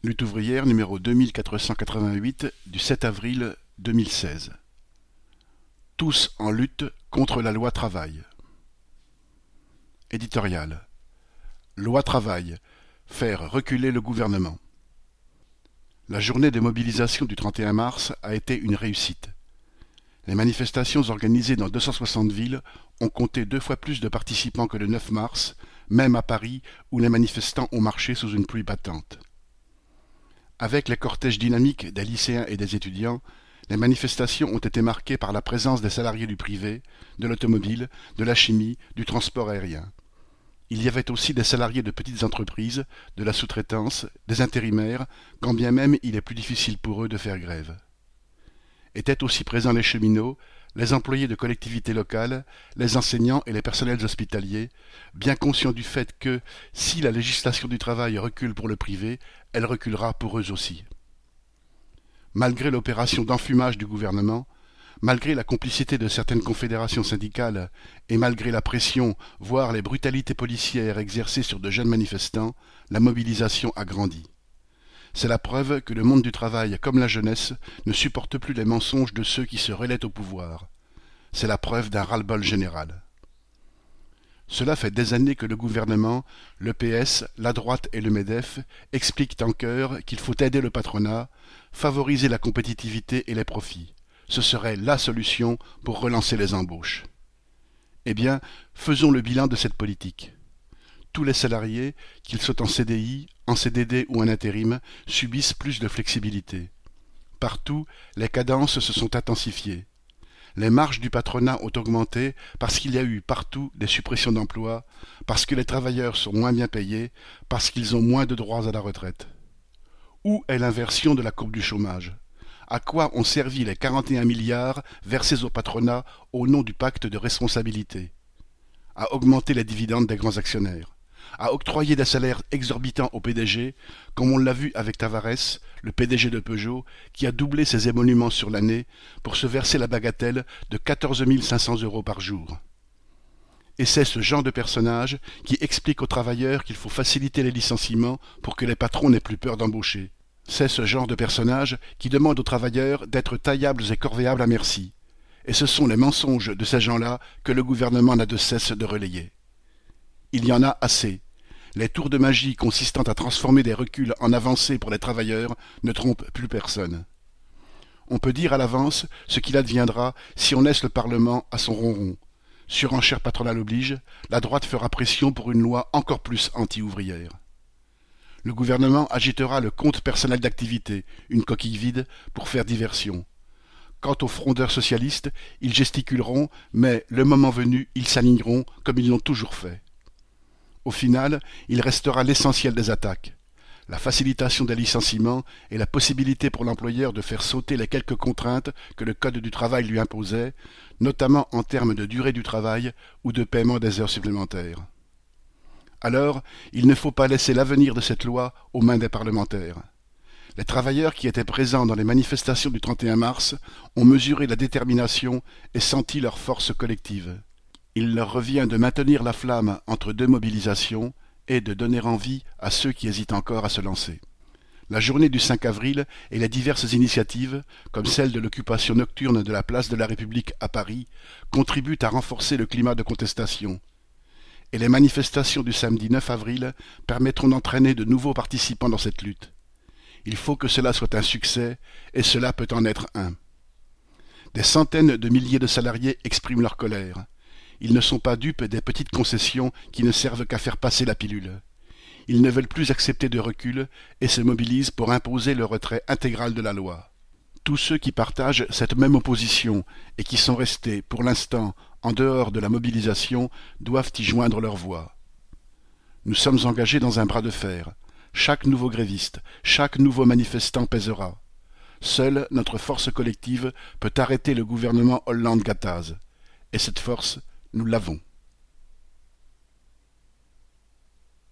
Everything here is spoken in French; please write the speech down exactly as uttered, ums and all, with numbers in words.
Lutte ouvrière numéro deux mille quatre cent quatre-vingt-huit du sept avril deux mille seize. Tous en lutte contre la loi travail. Éditorial. Loi travail. Faire reculer le gouvernement. La journée de mobilisation du trente et un mars a été une réussite. Les manifestations organisées dans deux cent soixante villes ont compté deux fois plus de participants que le neuf mars, même à Paris où les manifestants ont marché sous une pluie battante. Avec les cortèges dynamiques des lycéens et des étudiants, les manifestations ont été marquées par la présence des salariés du privé, de l'automobile, de la chimie, du transport aérien. Il y avait aussi des salariés de petites entreprises, de la sous-traitance, des intérimaires, quand bien même il est plus difficile pour eux de faire grève. Étaient aussi présents les cheminots, les employés de collectivités locales, les enseignants et les personnels hospitaliers, bien conscients du fait que, si la législation du travail recule pour le privé, elle reculera pour eux aussi. Malgré l'opération d'enfumage du gouvernement, malgré la complicité de certaines confédérations syndicales et malgré la pression, voire les brutalités policières exercées sur de jeunes manifestants, la mobilisation a grandi. C'est la preuve que le monde du travail, comme la jeunesse, ne supporte plus les mensonges de ceux qui se relaient au pouvoir. C'est la preuve d'un ras-le-bol général. Cela fait des années que le gouvernement, le P S, la droite et le MEDEF expliquent en chœur qu'il faut aider le patronat, favoriser la compétitivité et les profits. Ce serait la solution pour relancer les embauches. Eh bien, faisons le bilan de cette politique. Tous les salariés, qu'ils soient en C D I, en C D D ou en intérim, subissent plus de flexibilité. Partout, les cadences se sont intensifiées. Les marges du patronat ont augmenté parce qu'il y a eu partout des suppressions d'emplois, parce que les travailleurs sont moins bien payés, parce qu'ils ont moins de droits à la retraite. Où est l'inversion de la courbe du chômage ? À quoi ont servi les quarante et un milliards versés au patronat au nom du pacte de responsabilité ? À augmenter les dividendes des grands actionnaires, à octroyer des salaires exorbitants au P D G, comme on l'a vu avec Tavares, le P D G de Peugeot, qui a doublé ses émoluments sur l'année pour se verser la bagatelle de quatorze mille cinq cents euros par jour. Et c'est ce genre de personnage qui explique aux travailleurs qu'il faut faciliter les licenciements pour que les patrons n'aient plus peur d'embaucher. C'est ce genre de personnage qui demande aux travailleurs d'être taillables et corvéables à merci. Et ce sont les mensonges de ces gens-là que le gouvernement n'a de cesse de relayer. Il y en a assez. Les tours de magie consistant à transformer des reculs en avancées pour les travailleurs ne trompent plus personne. On peut dire à l'avance ce qu'il adviendra si on laisse le Parlement à son ronron. Surenchère patronale oblige, la droite fera pression pour une loi encore plus anti-ouvrière. Le gouvernement agitera le compte personnel d'activité, une coquille vide, pour faire diversion. Quant aux frondeurs socialistes, ils gesticuleront, mais le moment venu, ils s'aligneront comme ils l'ont toujours fait. Au final, il restera l'essentiel des attaques. La facilitation des licenciements et la possibilité pour l'employeur de faire sauter les quelques contraintes que le Code du travail lui imposait, notamment en termes de durée du travail ou de paiement des heures supplémentaires. Alors, il ne faut pas laisser l'avenir de cette loi aux mains des parlementaires. Les travailleurs qui étaient présents dans les manifestations du trente et un mars ont mesuré la détermination et senti leur force collective. Il leur revient de maintenir la flamme entre deux mobilisations et de donner envie à ceux qui hésitent encore à se lancer. La journée du cinq avril et les diverses initiatives, comme celle de l'occupation nocturne de la place de la République à Paris, contribuent à renforcer le climat de contestation. Et les manifestations du samedi neuf avril permettront d'entraîner de nouveaux participants dans cette lutte. Il faut que cela soit un succès, et cela peut en être un. Des centaines de milliers de salariés expriment leur colère. Ils ne sont pas dupes des petites concessions qui ne servent qu'à faire passer la pilule. Ils ne veulent plus accepter de recul et se mobilisent pour imposer le retrait intégral de la loi. Tous ceux qui partagent cette même opposition et qui sont restés, pour l'instant, en dehors de la mobilisation, doivent y joindre leur voix. Nous sommes engagés dans un bras de fer. Chaque nouveau gréviste, chaque nouveau manifestant pèsera. Seule notre force collective peut arrêter le gouvernement Hollande-Gattaz. Et cette force, nous l'avons.